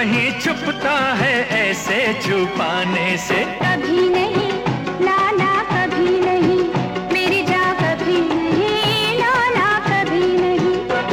कहीं छुपता है ऐसे छुपाने से। कभी नहीं, ना ना कभी नहीं, मेरी जान कभी नहीं, ना ना कभी नहीं।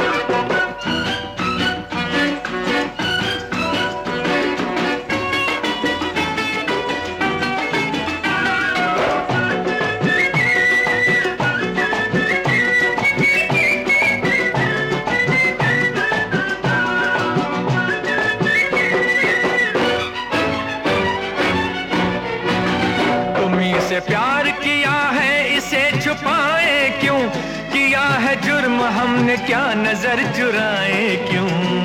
से प्यार किया है इसे छुपाए क्यों, किया है जुर्म हमने क्या नजर चुराए क्यों।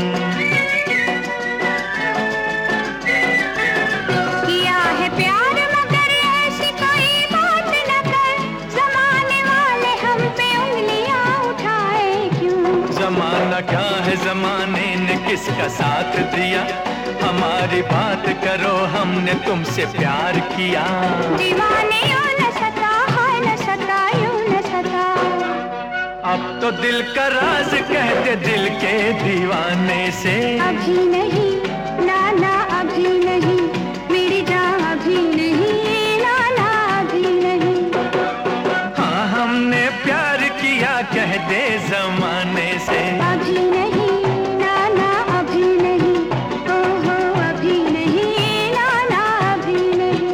किया है प्यार मगर ऐसी कोई बात न कर, जमाने वाले हम पे उंगलियां उठाए क्यों। जमाना क्या है, जमाने ने किसका साथ दिया, हमारी बात करो हमने तुमसे प्यार किया। दीवाने यूं न सता, हाय न सता, यूं न सता। अब तो दिल का राज कहते दिल के दीवाने से। अभी नहीं, ना ना अभी नहीं, मेरी जान अभी नहीं, ना ना अभी नहीं। हाँ हमने प्यार किया कह दे जमाने से। अभी नहीं, ना ना अभी नहीं, ओ हो अभी नहीं, ना ना अभी नहीं।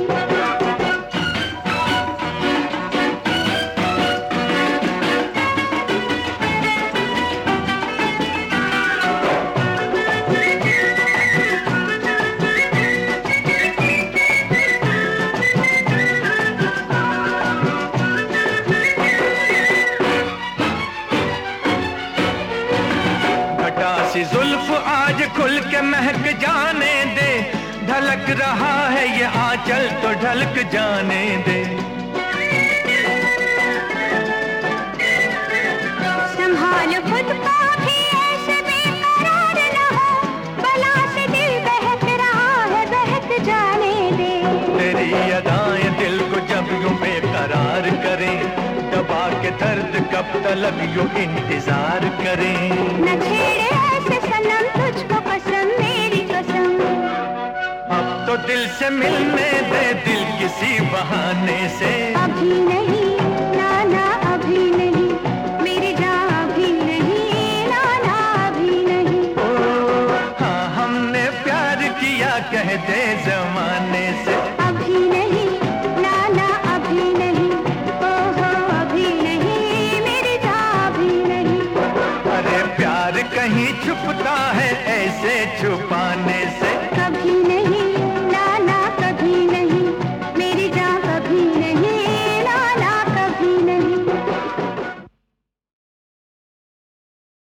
सी जुल्फ आज खुल के महक जाने दे, ढलक रहा है ये आंचल तो ढलक जाने दे। संभाल खुद को भी ऐसे बेकरार न हो, बला से दिल बहक रहा है बहक जाने दे। तेरी अदाएं दिल को जब यूं बेकरार करें, दबा के दर्द कब तलक यूं इंतजार करें। न छेड़े ऐसे सनम तुझको कसम मेरी कसम। अब तो दिल से मिलने दे दिल किसी बहाने से। अभी नहीं, ना ना अभी नहीं, मेरी जान अभी नहीं, ना ना अभी नहीं। ओ हाँ हमने प्यार किया कह दे जमाने से। अभी नहीं, ना ना अभी नहीं, ओ हो अभी नहीं, मेरी जान अभी नहीं। अरे प्यार कहीं छुपता है ऐसे छुपाने से।